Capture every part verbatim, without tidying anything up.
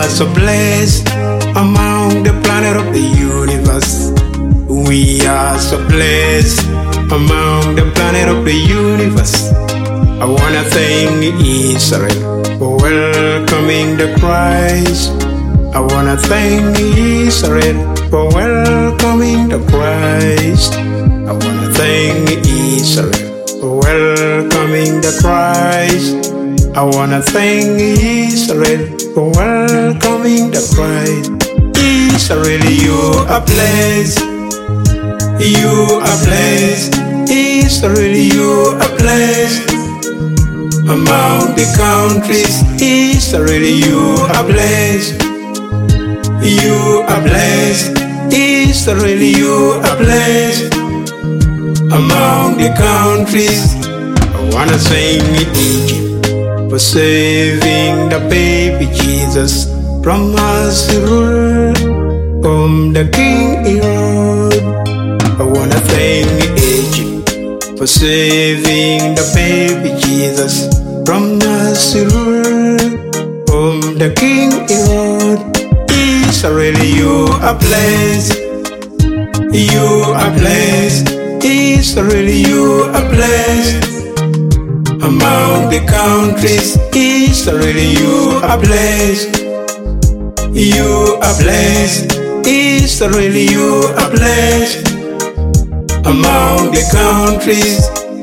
are so blessed among the planet of the universe. We are so blessed among the planet of the universe. I wanna thank Israel for welcoming the Christ. I wanna thank Israel for welcoming the Christ. I wanna thank Israel for welcoming the Christ. I wanna thank Israel for welcoming the Christ. Israel, you are blessed. You are blessed. Israel, you are blessed. Among the countries, Israel, you are blessed. You are blessed. Israel, you are blessed. Among the countries, I wanna sing Egypt for saving the baby Jesus from Assyria, from the King Herod. I wanna thank Egypt for saving the baby Jesus from Assyria, from the King Herod. Israel, you are blessed. You are blessed. Israel, you are blessed. Among the countries, Israel, you are blessed. You are blessed. Israel, you are blessed. Among the countries.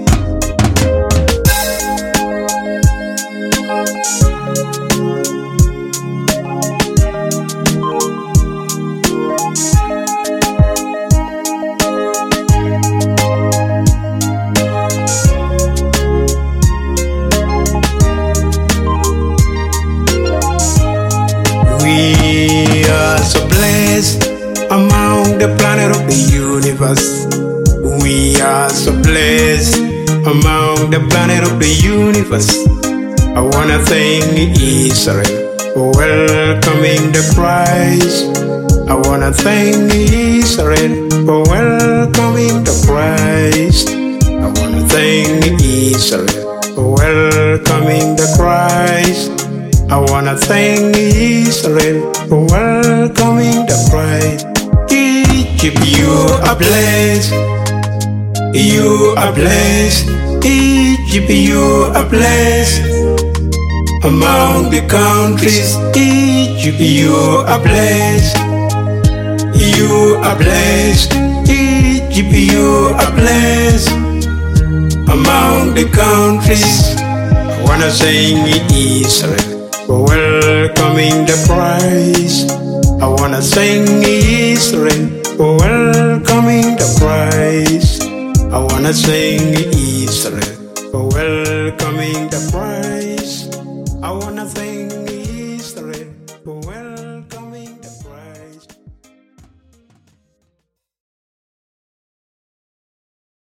We are so blessed among the planet of the universe. We are so blessed among the planet of the universe. I wanna thank Israel for welcoming the Christ. I wanna thank Israel for welcoming the Christ. I wanna thank Israel for welcoming the Christ. I wanna thank Israel for welcoming the Christ. Egypt, you are blessed. You are blessed. Egypt, you are blessed. Among the countries, Egypt, you are blessed. You are blessed. Egypt, you are blessed. Among the countries, I wanna sing Israel for welcoming the Christ. I wanna sing Israel for welcoming the Christ. I wanna sing Israel for welcoming the Christ. I wanna sing